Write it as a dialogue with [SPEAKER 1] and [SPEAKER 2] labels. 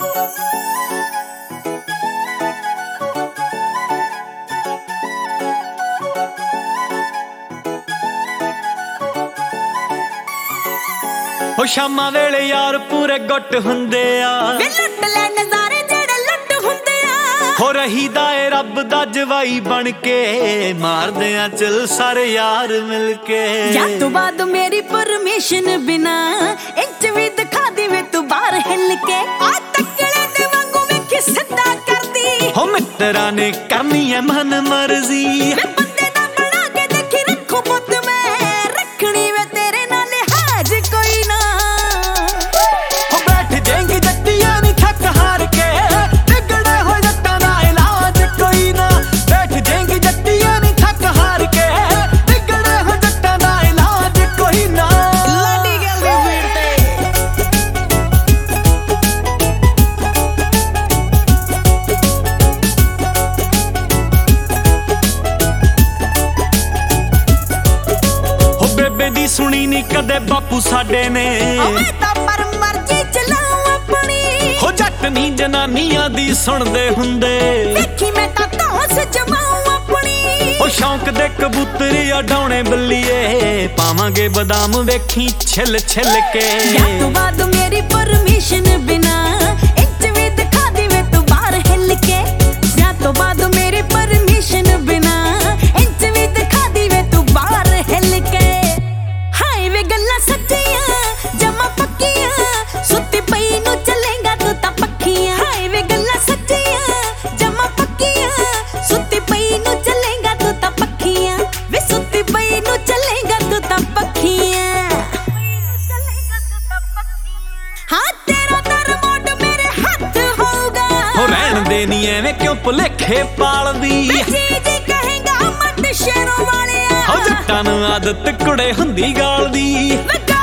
[SPEAKER 1] हो शामा वेले यार पूरे गुट हुंदे आ
[SPEAKER 2] वे लुट ले नज़ारे जेड़े लुट हुंदे आ
[SPEAKER 1] हो रही दाए रब दा जवाई बन के मार दे चल सारे यार मिलके
[SPEAKER 2] या तो बाद मेरी परमिशन बिना इंच भी दिखा दी वे तू बाहर हिल के आ तकड़े दे वांगू वेखी सिद्धा कर दी
[SPEAKER 1] हो मित्रा ने करनी है मन मर्जी
[SPEAKER 2] वे बंदे दा बना के देखी रखो पुत मैं रखनी वे तेरे नाल हाज कोई ना
[SPEAKER 1] हो बैठ जाएंगी जट्टियां नी थक हार के बिगड़े हो जट्टां दा इलाज कोई ना बैठ जाएंगी जट्टियां नी थक हार के बिगड़े हो जट्टां दा इलाज कोई ना
[SPEAKER 2] लाडी गल दी भीड़ ते
[SPEAKER 1] हो बेबे दी सुनी नी कदे बापू साडे ने
[SPEAKER 2] मैं तां पर मर्जी चलाऊं अपनी
[SPEAKER 1] हो जट नी जनानियां दी सुनदे हुंदे
[SPEAKER 2] देखी मैं तां धौंस जमाऊं अपनी
[SPEAKER 1] ओ शौक दे कबूतर उडाउने बल्लीए पावांगे बादाम वेखी छिल छिल के
[SPEAKER 2] या तो बाद मेरी परमिशन बिना इंच भी दिखा दी वे तू बाहर हिल के या तो बाद मेरी परमिशन बिना इंच भी दिखा दी वे तू बाहर हिल के हाय वे गल्ला सच्चियां जमा पक्कियां सुत्ती पई नू चलेगा तू तां पक्खियां हाय वे गल्ला सच्चियां जमा पक्कियां सुत्ती पई नू चलेगा तू तां पक्खियां वे सुत्ती पई नू चलेगा तू तां पक्खियां हाँ तेरा दर मोड मेरे हाथ होगा
[SPEAKER 1] हो रहन दे नी एवें क्यों भुलेखे पालदी
[SPEAKER 2] जी जी कहेगा मत शेरों वालिया
[SPEAKER 1] हो जट्टां नूं आदत कुड़े हुंदी गाल दी
[SPEAKER 2] वे